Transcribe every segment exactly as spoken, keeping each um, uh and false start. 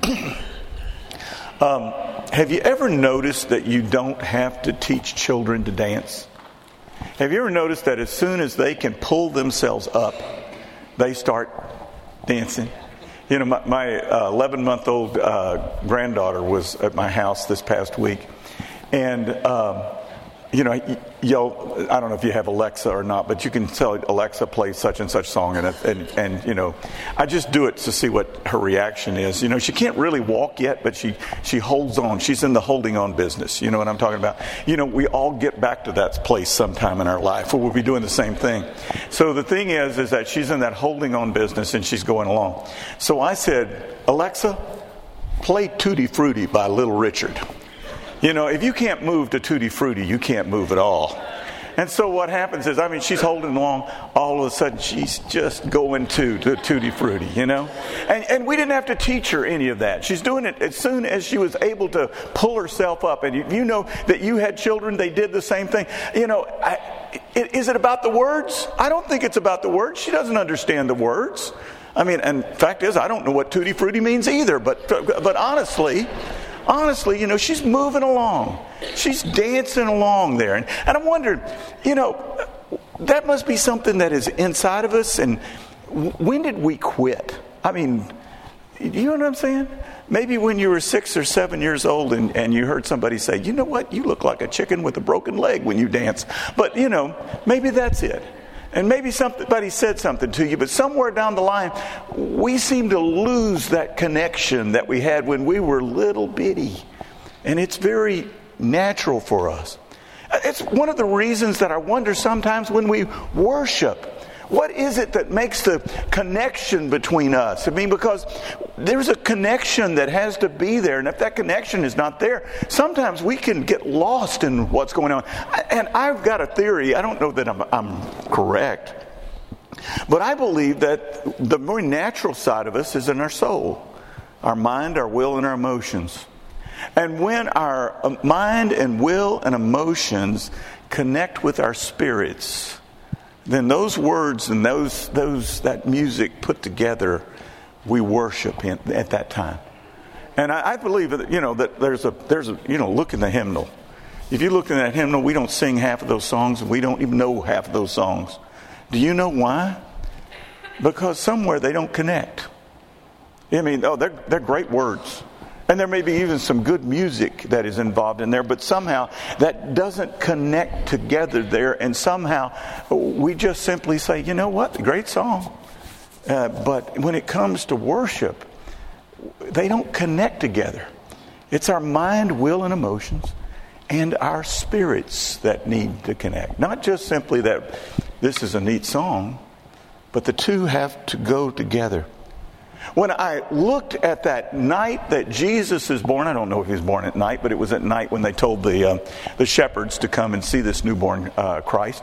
um, have you ever noticed that you don't have to teach children to dance? Have you ever noticed that as soon as they can pull themselves up, they start dancing? You know, my, my uh, eleven-month-old uh, granddaughter was at my house this past week, and um, you know, y'all, I don't know if you have Alexa or not, but you can tell Alexa play such and such song, and, and and you know, I just do it to see what her reaction is. You know, she can't really walk yet, but she she holds on. She's in the holding on business. You know what I'm talking about? You know, we all get back to that place sometime in our life where we'll be doing the same thing. So the thing is, is that she's in that holding on business and she's going along. So I said, Alexa, play Tutti Frutti by Little Richard. You know, if you can't move to Tutti Frutti, you can't move at all. And so what happens is, I mean, she's holding along. All of a sudden, she's just going to, to Tutti Frutti, you know. And, and we didn't have to teach her any of that. She's doing it as soon as she was able to pull herself up. And you, you know that you had children, they did the same thing. You know, I, is it about the words? I don't think it's about the words. She doesn't understand the words. I mean, and fact is, I don't know what Tutti Frutti means either. But but honestly... Honestly, you know, she's moving along. She's dancing along there. And, and I'm wondering, you know, that must be something that is inside of us. And when did we quit? I mean, you know what I'm saying? Maybe when you were six or seven years old and, and you heard somebody say, you know what, you look like a chicken with a broken leg when you dance. But, you know, maybe that's it. And maybe somebody said something to you, but somewhere down the line, we seem to lose that connection that we had when we were little bitty. And it's very natural for us. It's one of the reasons that I wonder sometimes when we worship, what is it that makes the connection between us? I mean, because there's a connection that has to be there. And if that connection is not there, sometimes we can get lost in what's going on. And I've got a theory. I don't know that I'm, I'm correct. But I believe that the more natural side of us is in our soul. Our mind, our will, and our emotions. And when our mind and will and emotions connect with our spirits, then those words and those those that music put together, we worship in, at that time. And I, I believe that, you know, that there's a there's a you know look in the hymnal. If you look in that hymnal, we don't sing half of those songs, and we don't even know half of those songs. Do you know why? Because somewhere they don't connect. I mean, oh, they're they're great words. And there may be even some good music that is involved in there, but somehow that doesn't connect together there. And somehow we just simply say, you know what, great song. Uh, but when it comes to worship, they don't connect together. It's our mind, will, and emotions and our spirits that need to connect. Not just simply that this is a neat song, but the two have to go together. When I looked at that night that Jesus is born, I don't know if he was born at night, but it was at night when they told the uh, the shepherds to come and see this newborn uh, Christ.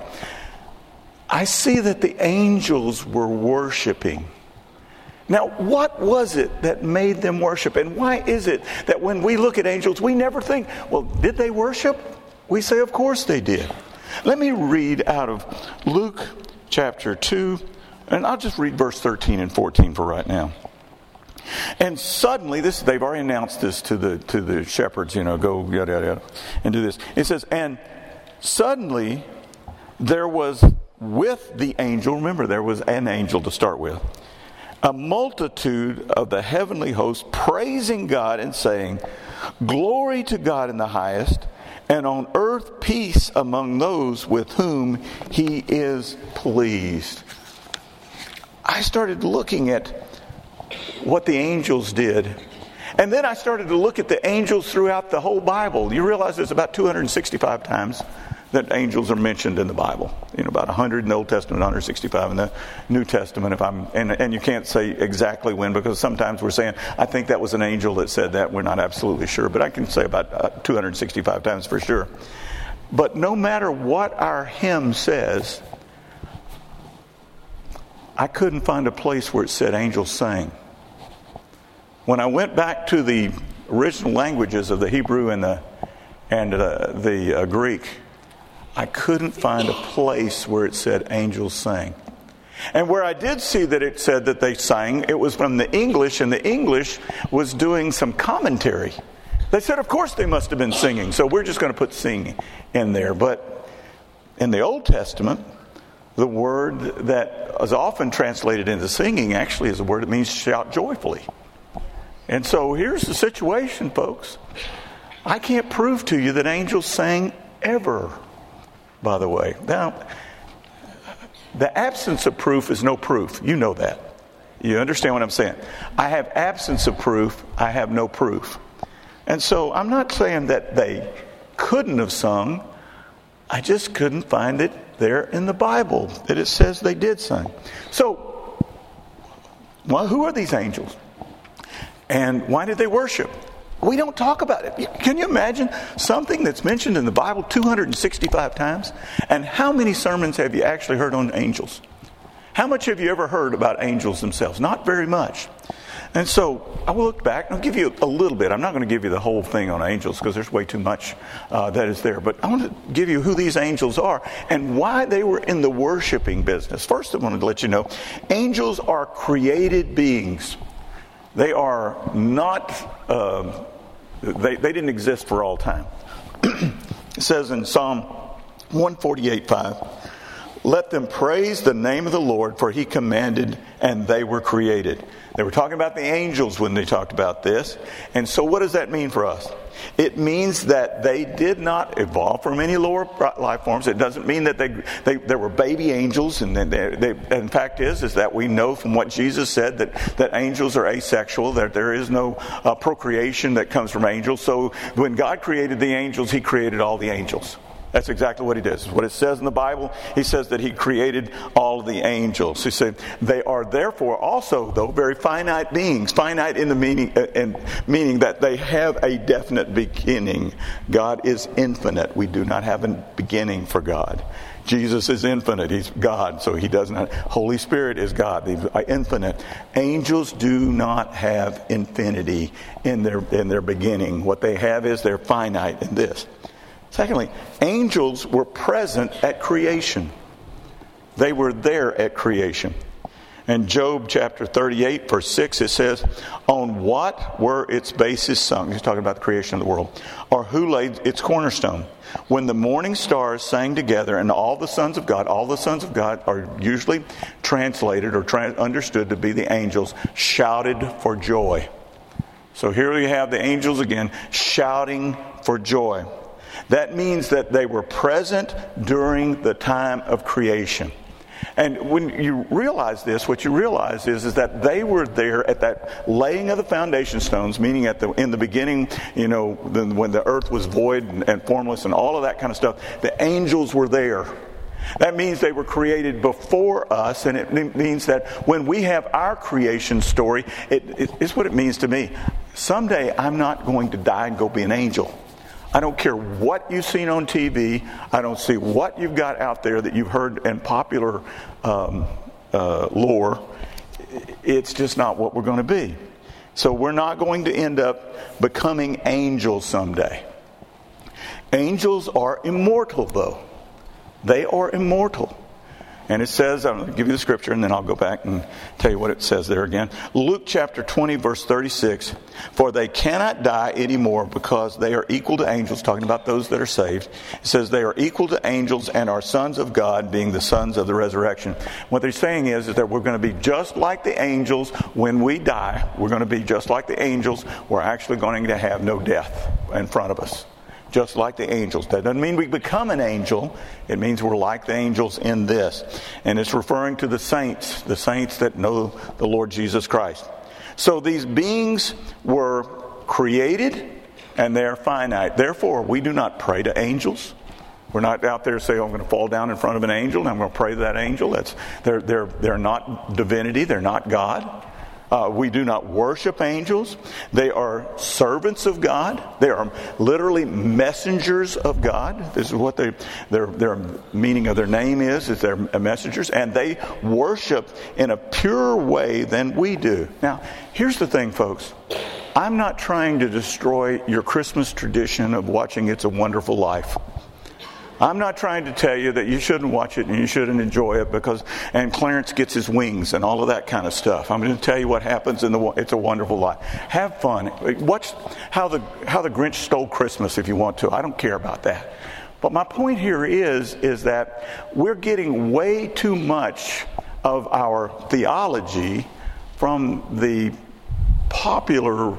I see that the angels were worshiping. Now, what was it that made them worship? And why is it that when we look at angels, we never think, well, did they worship? We say, of course they did. Let me read out of Luke chapter two, and I'll just read verse thirteen and fourteen for right now. And suddenly, this they've already announced this to the to the shepherds, you know, go yada yada yada, and do this. It says, and suddenly there was with the angel, remember there was an angel to start with, a multitude of the heavenly host praising God and saying, glory to God in the highest, and on earth peace among those with whom he is pleased. I started looking at what the angels did. And then I started to look at the angels throughout the whole Bible. You realize there's about two hundred sixty-five times that angels are mentioned in the Bible. You know, about one hundred in the Old Testament, one hundred sixty-five in the New Testament. If I'm and, and you can't say exactly when, because sometimes we're saying, I think that was an angel that said that. We're not absolutely sure, but I can say about uh, two hundred sixty-five times for sure. But no matter what our hymn says, I couldn't find a place where it said angels sang. When I went back to the original languages of the Hebrew and the and uh, the uh, Greek, I couldn't find a place where it said angels sang. And where I did see that it said that they sang, it was from the English, and the English was doing some commentary. They said, of course they must have been singing, so we're just going to put sing in there. But in the Old Testament, the word that is often translated into singing actually is a word that means shout joyfully. And so here's the situation, folks. I can't prove to you that angels sang ever, by the way. Now, the absence of proof is no proof. You know that. You understand what I'm saying? I have absence of proof. I have no proof. And so I'm not saying that they couldn't have sung. I just couldn't find it there in the Bible that it says they did sing. So, well, who are these angels? And why did they worship? We don't talk about it. Can you imagine something that's mentioned in the Bible two hundred sixty-five times? And how many sermons have you actually heard on angels? How much have you ever heard about angels themselves? Not very much. And so I will look back and I'll give you a little bit. I'm not going to give you the whole thing on angels because there's way too much uh, that is there. But I want to give you who these angels are and why they were in the worshiping business. First, I want to let you know, angels are created beings. They are not, uh, they, they didn't exist for all time. It says in Psalm one forty-eight five, let them praise the name of the Lord, for he commanded and they were created. They were talking about the angels when they talked about this. And so what does that mean for us? It means that they did not evolve from any lower life forms. It doesn't mean that they, they there were baby angels. And they, they, in fact is, is that we know from what Jesus said that, that angels are asexual, that there is no uh, procreation that comes from angels. So when God created the angels, he created all the angels. That's exactly what he does. What it says in the Bible, he says that he created all of the angels. He said they are therefore also, though, very finite beings. Finite in the meaning, uh, in meaning that they have a definite beginning. God is infinite. We do not have a beginning for God. Jesus is infinite. He's God, so he does not. Holy Spirit is God. He's infinite. Angels do not have infinity in their in their beginning. What they have is they're finite in this. Secondly, angels were present at creation. They were there at creation. In Job chapter thirty-eight, verse six, it says, on what were its bases sung? He's talking about the creation of the world. Or who laid its cornerstone? When the morning stars sang together and all the sons of God, all the sons of God are usually translated or tra- understood to be the angels, shouted for joy. So here you have the angels again shouting for joy. That means that they were present during the time of creation. And when you realize this, what you realize is, is that they were there at that laying of the foundation stones, meaning at the in the beginning, you know, the, when the earth was void and, and formless and all of that kind of stuff, the angels were there. That means they were created before us, and it means that when we have our creation story, it, it, it's what it means to me. Someday I'm not going to die and go be an angel. I don't care what you've seen on T V. I don't see what you've got out there that you've heard in popular um, uh, lore. It's just not what we're going to be. So we're not going to end up becoming angels someday. Angels are immortal, though. They are immortal. And it says, I'm going to give you the scripture and then I'll go back and tell you what it says there again. Luke chapter twenty, verse thirty-six. For they cannot die anymore because they are equal to angels, talking about those that are saved. It says they are equal to angels and are sons of God, being the sons of the resurrection. What they're saying is, is that we're going to be just like the angels when we die. We're going to be just like the angels. We're actually going to have no death in front of us. Just like the angels. That doesn't mean we become an angel. It means we're like the angels in this. And it's referring to the saints, the saints that know the Lord Jesus Christ. So these beings were created and they're finite. Therefore, we do not pray to angels. We're not out there saying, oh, I'm going to fall down in front of an angel and I'm going to pray to that angel. That's they're they're they're not divinity, they're not God. Uh, we do not worship angels. They are servants of God. They are literally messengers of God. This is what they, their their meaning of their name is, is they're messengers. And they worship in a purer way than we do. Now, here's the thing, folks. I'm not trying to destroy your Christmas tradition of watching It's a Wonderful Life. I'm not trying to tell you that you shouldn't watch it and you shouldn't enjoy it because, and Clarence gets his wings and all of that kind of stuff. I'm going to tell you what happens in the It's a Wonderful Life. Have fun. Watch how the how the Grinch Stole Christmas if you want to. I don't care about that. But my point here is, is that we're getting way too much of our theology from the popular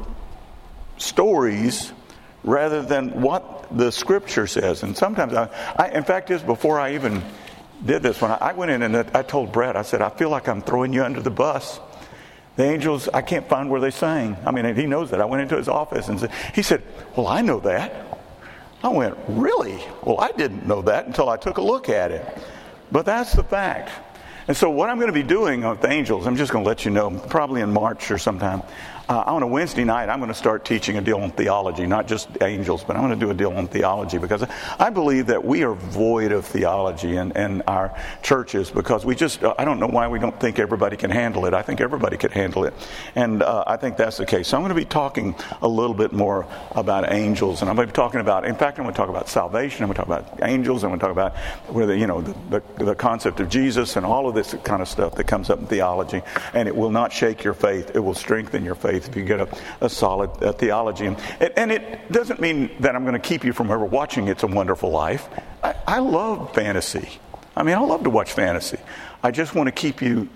stories rather than what the Scripture says. And sometimes, I, I in fact, is before I even did this, when I, I went in and I told Brett, I said, I feel like I'm throwing you under the bus. The angels, I can't find where they sang. I mean, he knows that. I went into his office and said, he said, well, I know that. I went, really? Well, I didn't know that until I took a look at it. But that's the fact. And so what I'm going to be doing with the angels, I'm just going to let you know, probably in March or sometime, uh, on a Wednesday night, I'm going to start teaching a deal on theology, not just angels, but I'm going to do a deal on theology because I believe that we are void of theology in, in our churches because we just, I don't know why we don't think everybody can handle it. I think everybody can handle it. And uh, I think that's the case. So I'm going to be talking a little bit more about angels, and I'm going to be talking about, in fact, I'm going to talk about salvation, I'm going to talk about angels, I'm going to talk about where the, you know, the, the, the concept of Jesus and all of this kind of stuff that comes up in theology, and it will not shake your faith. It will strengthen your faith if you get a, a solid uh, theology. And it, and it doesn't mean that I'm going to keep you from ever watching It's a Wonderful Life. I, I love fantasy. I mean, I love to watch fantasy. I just want to keep you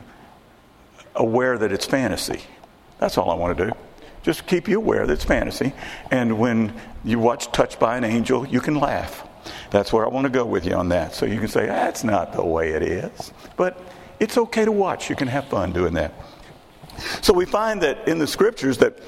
aware that it's fantasy. That's all I want to do. Just keep you aware that it's fantasy. And when you watch Touched by an Angel, you can laugh. That's where I want to go with you on that. So you can say, that's not the way it is. But it's okay to watch. You can have fun doing that. So we find that in the Scriptures that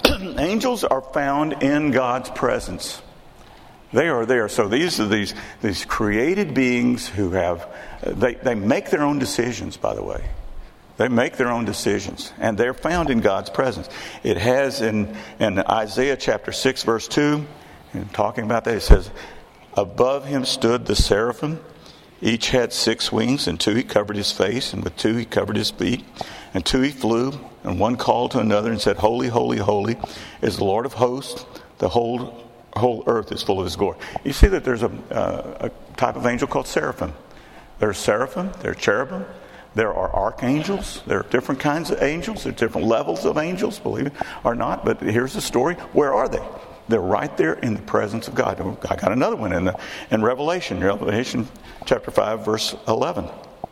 angels are found in God's presence. They are there. So these are these these created beings who have, they, they make their own decisions, by the way. They make their own decisions. And they're found in God's presence. It has in, in Isaiah chapter six, verse two, and talking about that, it says, above him stood the seraphim. Each had six wings, and two he covered his face, and with two he covered his feet, and two he flew, and one called to another and said, holy, holy, holy is the Lord of hosts. The whole whole earth is full of his glory. You see that there's a, uh, a type of angel called seraphim. There's seraphim, there's cherubim, there are archangels, there are different kinds of angels, there are different levels of angels, believe it or not. But here's the story. Where are they? They're right there in the presence of God. I got another one in the in Revelation, Revelation chapter five, verse eleven.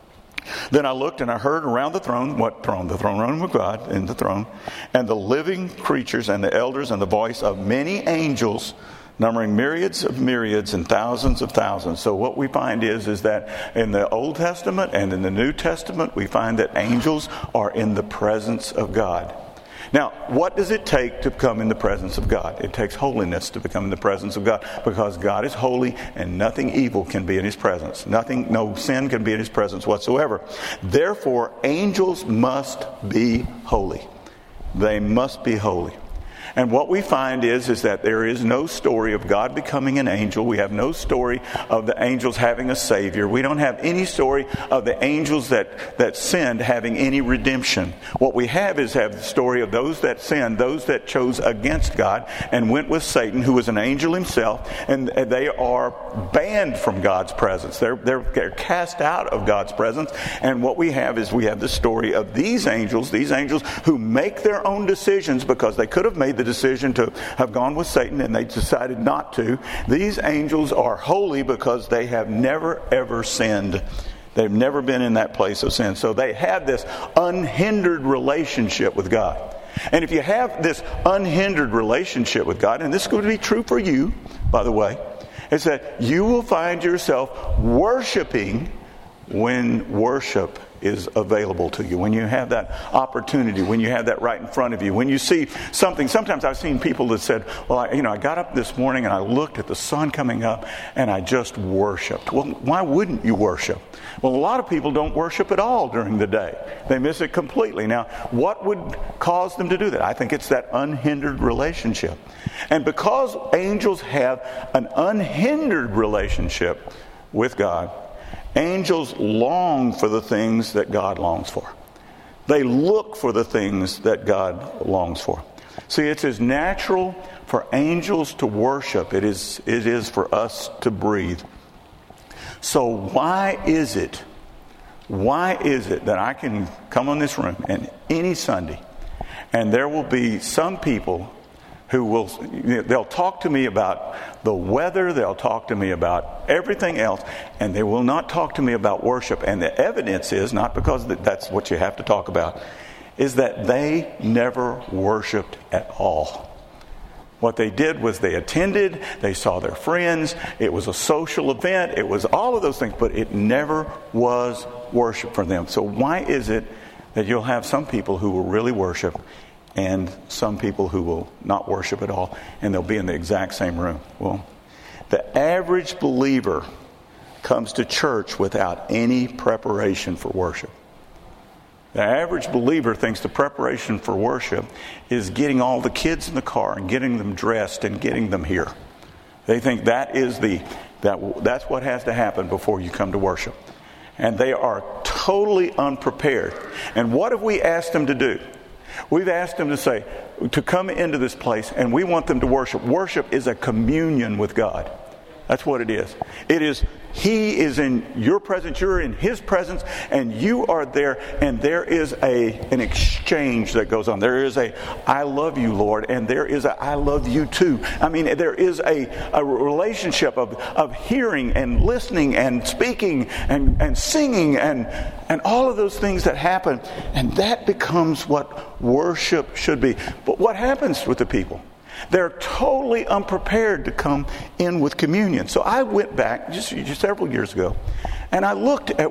Then I looked and I heard around the throne, what throne? The throne room of God, in the throne, and the living creatures and the elders and the voice of many angels, numbering myriads of myriads and thousands of thousands. So what we find is, is that in the Old Testament and in the New Testament, we find that angels are in the presence of God. Now, what does it take to come in the presence of God? It takes holiness to become in the presence of God, because God is holy and nothing evil can be in His presence. Nothing, no sin can be in His presence whatsoever. Therefore, angels must be holy. They must be holy. And what we find is, is that there is no story of God becoming an angel. We have no story of the angels having a Savior. We don't have any story of the angels that, that sinned having any redemption. What we have is have the story of those that sinned, those that chose against God and went with Satan, who was an angel himself, and they are banned from God's presence. They're, they're, they're cast out of God's presence. And what we have is we have the story of these angels, these angels who make their own decisions because they could have made the decision to have gone with Satan and they decided not to. These angels are holy because they have never ever sinned. They've never been in that place of sin. So they have this unhindered relationship with God. And if you have this unhindered relationship with God, and this is going to be true for you, by the way, is that you will find yourself worshiping when worship is available to you, when you have that opportunity, when you have that right in front of you, when you see something. Sometimes I've seen people that said, well, I, you know, I got up this morning and I looked at the sun coming up and I just worshiped. Well, why wouldn't you worship? Well, a lot of people don't worship at all during the day. They miss it completely. Now, what would cause them to do that? I think it's that unhindered relationship. And because angels have an unhindered relationship with God, angels long for the things that God longs for. They look for the things that God longs for. See, it's as natural for angels to worship it is, it is for us to breathe. So why is it, why is it that I can come on this room and any Sunday, and there will be some people who will, they'll talk to me about the weather, they'll talk to me about everything else, and they will not talk to me about worship. And the evidence is, not because that's what you have to talk about, is that they never worshiped at all. What they did was they attended, they saw their friends, it was a social event, it was all of those things, but it never was worship for them. So why is it that you'll have some people who will really worship and some people who will not worship at all, and they'll be in the exact same room? Well, the average believer comes to church without any preparation for worship. The average believer thinks the preparation for worship is getting all the kids in the car and getting them dressed and getting them here. They think that is the that that's what has to happen before you come to worship. And they are totally unprepared. And what have we asked them to do? We've asked them to say, to come into this place, and we want them to worship. Worship is a communion with God. That's what it is. It is, He is in your presence, you're in His presence, and you are there, and there is a an exchange that goes on. There is a, I love you, Lord, and there is a, I love you too. I mean, there is a, a relationship of, of hearing and listening and speaking and, and singing and, and all of those things that happen, and that becomes what worship should be. But what happens with the people? They're totally unprepared to come in with communion. So I went back just, just several years ago, and I looked at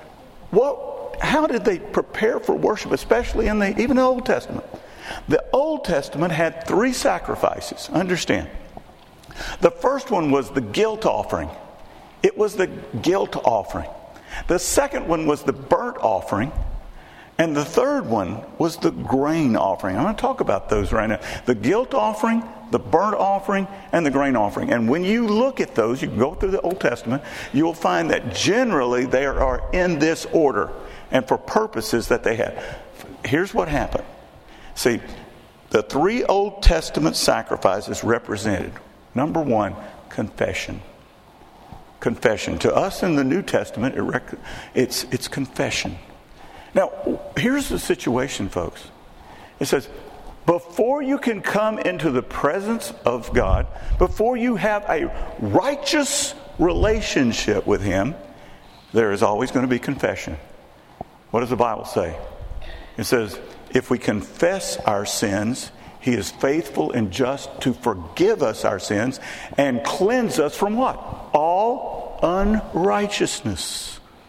what, how did they prepare for worship, especially in the even the Old Testament. The Old Testament had three sacrifices. Understand, the first one was the guilt offering. It was the guilt offering. The second one was the burnt offering. And the third one was the grain offering. I'm going to talk about those right now. The guilt offering, the burnt offering, and the grain offering. And when you look at those, you can go through the Old Testament, you'll find that generally they are in this order and for purposes that they had. Here's what happened. See, the three Old Testament sacrifices represented, number one, confession. Confession. To us in the New Testament, it rec- it's it's confession. Now, here's the situation, folks. It says, before you can come into the presence of God, before you have a righteous relationship with Him, there is always going to be confession. What does the Bible say? It says, if we confess our sins, He is faithful and just to forgive us our sins and cleanse us from what? All unrighteousness.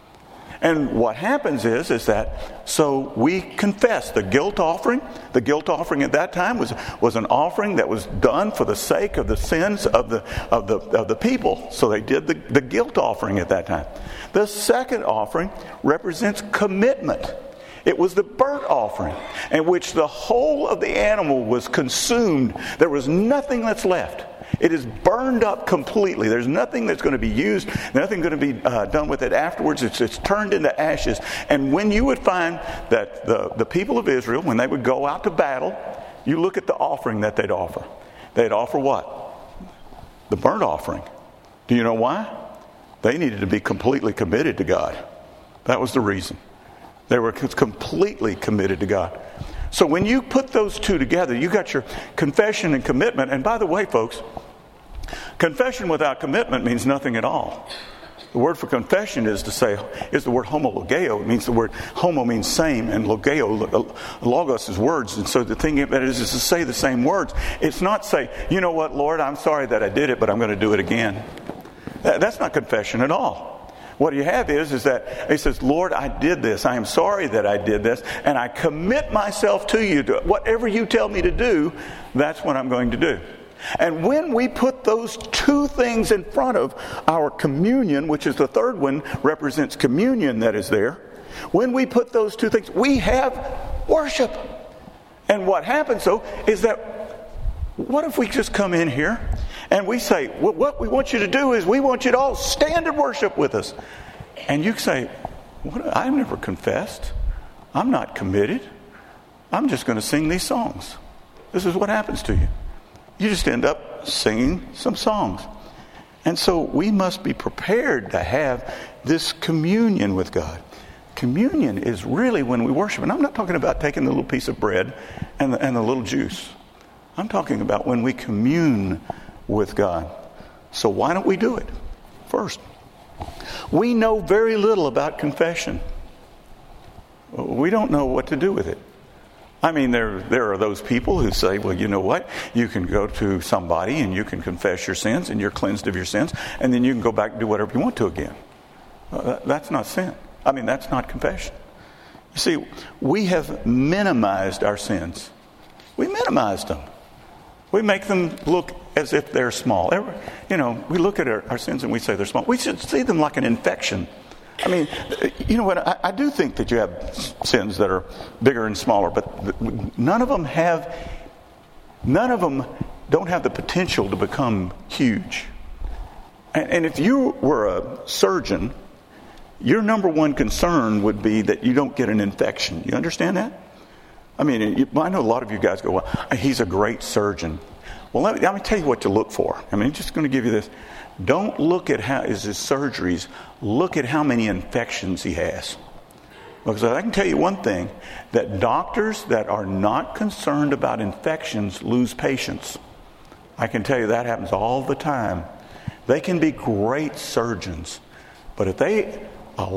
And what happens is, is that, so we confess the guilt offering. The guilt offering at that time was, was an offering that was done for the sake of the sins of the of the of the people. So they did the, the guilt offering at that time. The second offering represents commitment. It was the burnt offering, in which the whole of the animal was consumed. There was nothing that's left. It is burned up completely. There's nothing that's going to be used, nothing going to be uh, done with it afterwards. It's, it's turned into ashes. And when you would find that the, the people of Israel, when they would go out to battle, you look at the offering that they'd offer. They'd offer what? The burnt offering. Do you know why? They needed to be completely committed to God. That was the reason. They were completely committed to God. So when you put those two together, you got your confession and commitment. And by the way, folks, confession without commitment means nothing at all. The word for confession is to say is the word homologeo. It means the word homo means same, and logeo, logos is words. And so the thing about it is, is to say the same words. It's not say, you know what, Lord, I'm sorry that I did it, but I'm going to do it again. That's not confession at all. What you have is, is that he says, Lord, I did this. I am sorry that I did this. And I commit myself to you. To whatever you tell me to do, that's what I'm going to do. And when we put those two things in front of our communion, which is the third one, represents communion that is there. When we put those two things, we have worship. And what happens, though, is that what if we just come in here and we say, well, what we want you to do is we want you to all stand and worship with us. And you say, what? I've never confessed. I'm not committed. I'm just going to sing these songs. This is what happens to you. You just end up singing some songs. And so we must be prepared to have this communion with God. Communion is really when we worship. And I'm not talking about taking the little piece of bread and the, and the little juice. I'm talking about when we commune with God. So why don't we do it? First, we know very little about confession. We don't know what to do with it. I mean, there there are those people who say, well, you know what? You can go to somebody and you can confess your sins and you're cleansed of your sins, and then you can go back and do whatever you want to again. Uh, that, that's not sin. I mean, that's not confession. You see, we have minimized our sins. We minimized them. We make them look as if they're small. Every, you know, we look at our, our sins and we say they're small. We should see them like an infection. I mean, you know what? I, I do think that you have sins that are bigger and smaller, but none of them have, none of them don't have the potential to become huge. And, and if you were a surgeon, your number one concern would be that you don't get an infection. You understand that? I mean, you, I know a lot of you guys go, well, he's a great surgeon. Well, let me, let me tell you what to look for. I mean, I'm just going to give you this. Don't look at how is his surgeries. Look at how many infections he has. Because I can tell you one thing, that doctors that are not concerned about infections lose patients. I can tell you that happens all the time. They can be great surgeons, but if they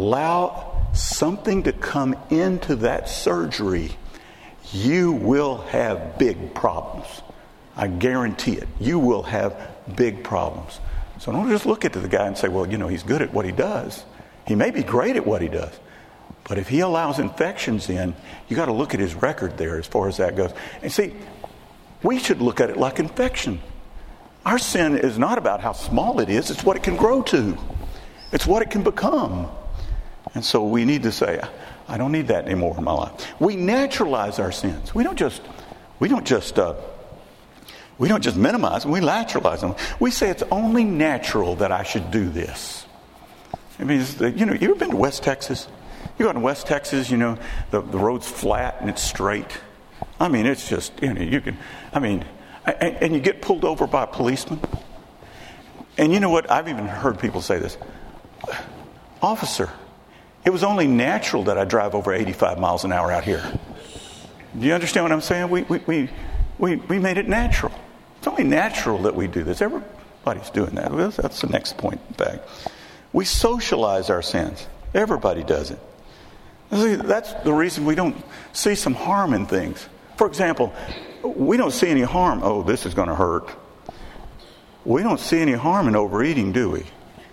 allow something to come into that surgery, you will have big problems. I guarantee it. You will have big problems. So don't just look at the guy and say, well, you know, he's good at what he does. He may be great at what he does. But if he allows infections in, you got to look at his record there as far as that goes. And see, we should look at it like infection. Our sin is not about how small it is. It's what it can grow to. It's what it can become. And so we need to say, I don't need that anymore in my life. We naturalize our sins. We don't just, we don't just, uh, we don't just minimize them. We naturalize them. We say it's only natural that I should do this. I mean, you know, you ever been to West Texas? You go to West Texas, you know, the, the road's flat and it's straight. I mean, it's just, you know, you can, I mean, and, and you get pulled over by a policeman. And you know what? I've even heard people say this. Officer, it was only natural that I drive over eighty-five miles an hour out here. Do you understand what I'm saying? We we we we, we made it natural. It's only natural that we do this. Everybody's doing that. Well, that's the next point, in fact. We socialize our sins. Everybody does it. See, that's the reason we don't see some harm in things. For example, we don't see any harm. Oh, this is going to hurt. We don't see any harm in overeating, do we?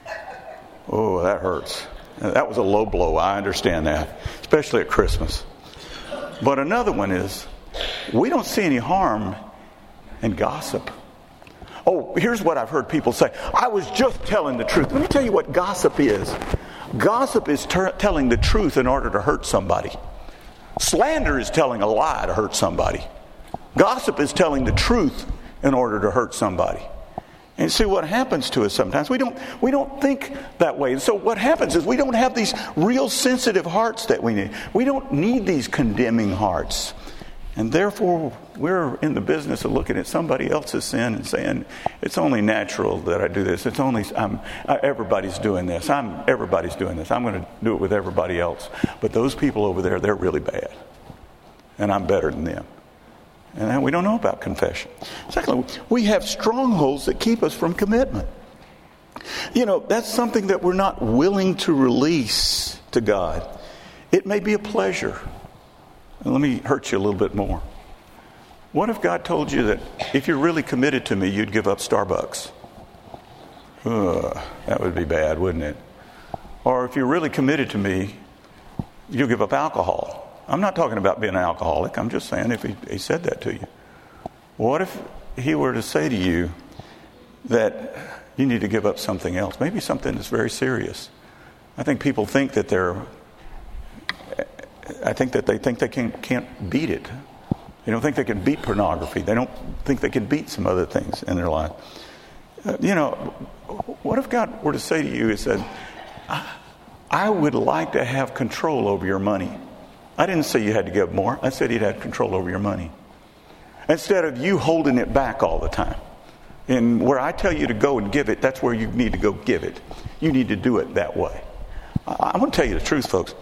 Oh, that hurts. That was a low blow. I understand that, especially at Christmas. But another one is, we don't see any harm in gossip. Oh, here's what I've heard people say. I was just telling the truth. Let me tell you what gossip is. Gossip is ter- telling the truth in order to hurt somebody. Slander is telling a lie to hurt somebody. Gossip is telling the truth in order to hurt somebody. And see what happens to us sometimes. We don't we don't think that way. And so what happens is we don't have these real sensitive hearts that we need. We don't need these condemning hearts. And therefore, we're in the business of looking at somebody else's sin and saying, it's only natural that I do this. It's only, I'm, everybody's doing this. I'm, everybody's doing this. I'm going to do it with everybody else. But those people over there, they're really bad. And I'm better than them. And we don't know about confession. Secondly, we have strongholds that keep us from commitment. You know, that's something that we're not willing to release to God. It may be a pleasure. And let me hurt you a little bit more. What if God told you that if you're really committed to me, you'd give up Starbucks? Ugh, that would be bad, wouldn't it? Or if you're really committed to me, you'll give up alcohol. I'm not talking about being an alcoholic. I'm just saying if he, he said that to you. What if he were to say to you that you need to give up something else? Maybe something that's very serious. I think people think that they're I think that they think they can, can't beat it. They don't think they can beat pornography. They don't think they can beat some other things in their life. Uh, you know, what if God were to say to you, he said, I, I would like to have control over your money. I didn't say you had to give more. I said you'd have control over your money. Instead of you holding it back all the time. And where I tell you to go and give it, that's where you need to go give it. You need to do it that way. I, I'm going to tell you the truth, folks.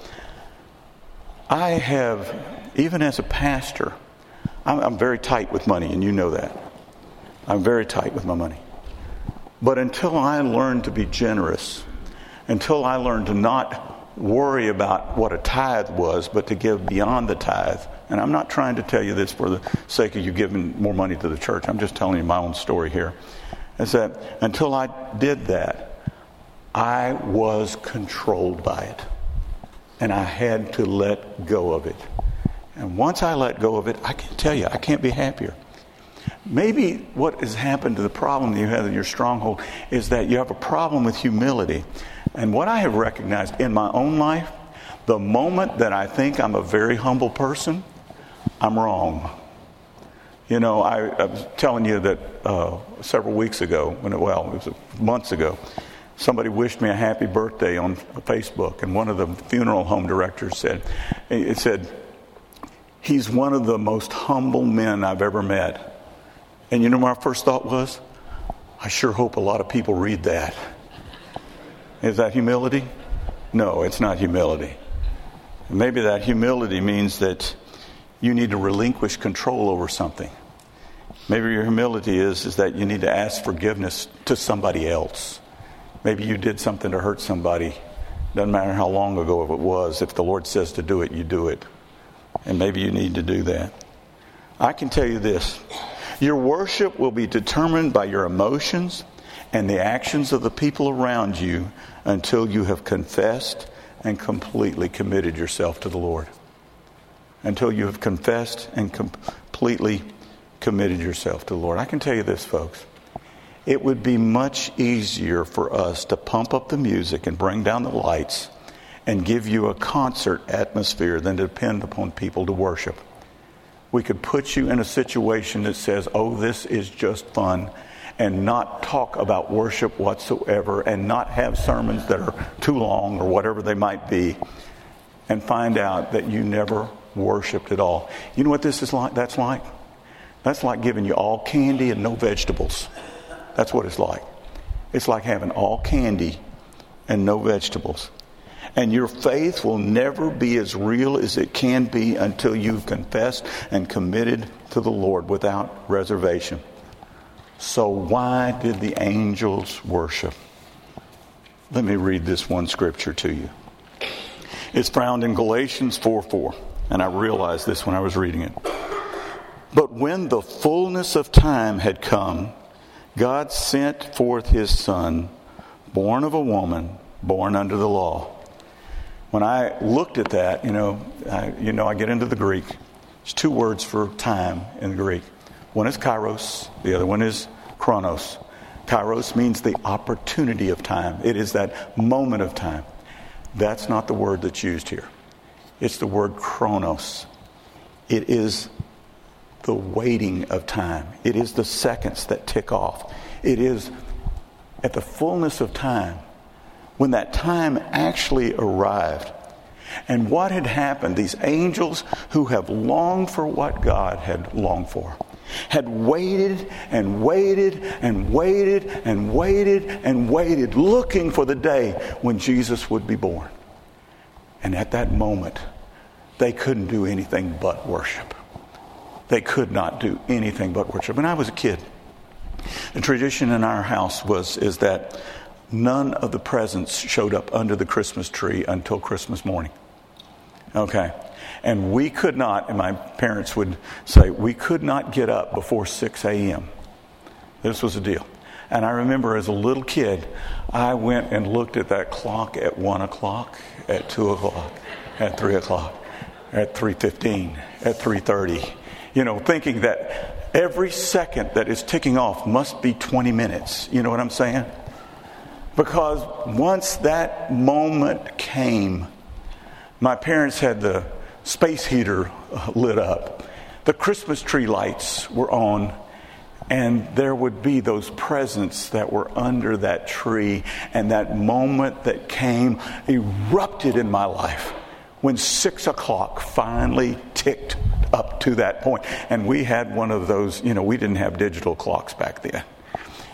I have, even as a pastor, I'm, I'm very tight with money, and you know that. I'm very tight with my money. But until I learned to be generous, until I learned to not worry about what a tithe was, but to give beyond the tithe, and I'm not trying to tell you this for the sake of you giving more money to the church. I'm just telling you my own story here. Is that until I did that, I was controlled by it. And I had to let go of it. And once I let go of it, I can tell you, I can't be happier. Maybe what has happened to the problem that you have in your stronghold is that you have a problem with humility. And what I have recognized in my own life, the moment that I think I'm a very humble person, I'm wrong. You know, I, I was telling you that uh, several weeks ago, when it, well, it was months ago, somebody wished me a happy birthday on Facebook, and one of the funeral home directors said, it said, he's one of the most humble men I've ever met. And you know what my first thought was? I sure hope a lot of people read that. Is that humility? No, it's not humility. Maybe that humility means that you need to relinquish control over something. Maybe your humility is, is that you need to ask forgiveness to somebody else. Maybe you did something to hurt somebody. Doesn't matter how long ago it was. If the Lord says to do it, you do it. And maybe you need to do that. I can tell you this. Your worship will be determined by your emotions and the actions of the people around you until you have confessed and completely committed yourself to the Lord. Until you have confessed and completely committed yourself to the Lord. I can tell you this, folks. It would be much easier for us to pump up the music and bring down the lights and give you a concert atmosphere than to depend upon people to worship. We could put you in a situation that says, oh, this is just fun, and not talk about worship whatsoever, and not have sermons that are too long or whatever they might be, and find out that you never worshipped at all. You know what this is like? That's like? That's like giving you all candy and no vegetables. That's what it's like. It's like having all candy and no vegetables. And your faith will never be as real as it can be until you've confessed and committed to the Lord without reservation. So why did the angels worship? Let me read this one scripture to you. It's found in Galatians four four. And I realized this when I was reading it. But when the fullness of time had come, God sent forth his Son, born of a woman, born under the law. When I looked at that, you know, I, you know, I get into the Greek. There's two words for time in the Greek. One is kairos, the other one is chronos. Kairos means the opportunity of time. It is that moment of time. That's not the word that's used here. It's the word chronos. It is the waiting of time. It is the seconds that tick off. It is at the fullness of time, when that time actually arrived. And what had happened, these angels who have longed for what God had longed for, had waited and waited and waited and waited and waited, looking for the day when Jesus would be born. And at that moment, they couldn't do anything but worship. They could not do anything but worship. When I was a kid, the tradition in our house was is that none of the presents showed up under the Christmas tree until Christmas morning. Okay. And we could not, and my parents would say, we could not get up before six a.m. This was the deal. And I remember as a little kid, I went and looked at that clock at one o'clock, at two o'clock, at three o'clock, at three fifteen, at three thirty. You know, thinking that every second that is ticking off must be twenty minutes. You know what I'm saying? Because once that moment came, my parents had the space heater lit up. The Christmas tree lights were on. And there would be those presents that were under that tree. And that moment that came erupted in my life when six o'clock finally ticked up to that point. And we had one of those, you know, we didn't have digital clocks back then.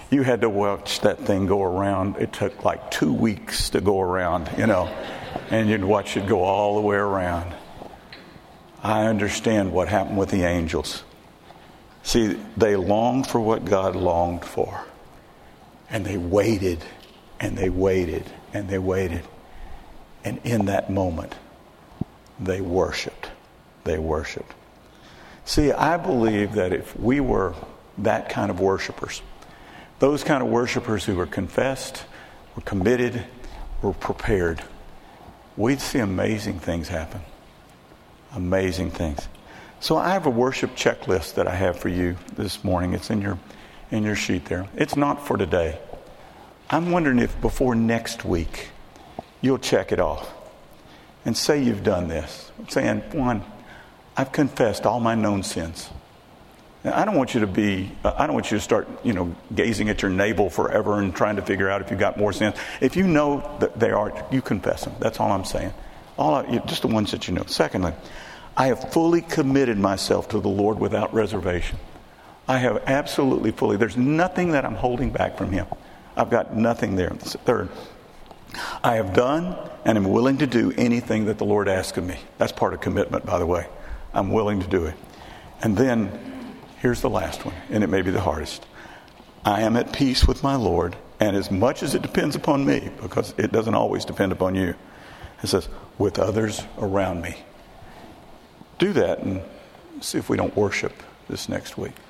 You had to watch that thing go around. It took like two weeks to go around, you know, and you'd watch it go all the way around. I understand what happened with the angels. See, they longed for what God longed for. And they waited, and they waited, and they waited. And in that moment, they worshiped. They worshiped. See, I believe that if we were that kind of worshipers, those kind of worshipers who were confessed, were committed, were prepared, we'd see amazing things happen. Amazing things. So I have a worship checklist that I have for you this morning. It's in your in your sheet there. It's not for today. I'm wondering if before next week you'll check it off and say you've done this. I'm saying, one, I've confessed all my known sins. Now, I don't want you to be, I don't want you to start, you know, gazing at your navel forever and trying to figure out if you've got more sins. If you know that they are, you confess them. That's all I'm saying. All I, just the ones that you know. Secondly, I have fully committed myself to the Lord without reservation. I have absolutely fully. There's nothing that I'm holding back from Him. I've got nothing there. Third, I have done and am willing to do anything that the Lord asks of me. That's part of commitment, by the way. I'm willing to do it. And then, here's the last one, and it may be the hardest. I am at peace with my Lord, and as much as it depends upon me, because it doesn't always depend upon you, it says, with others around me. Do that and see if we don't worship this next week.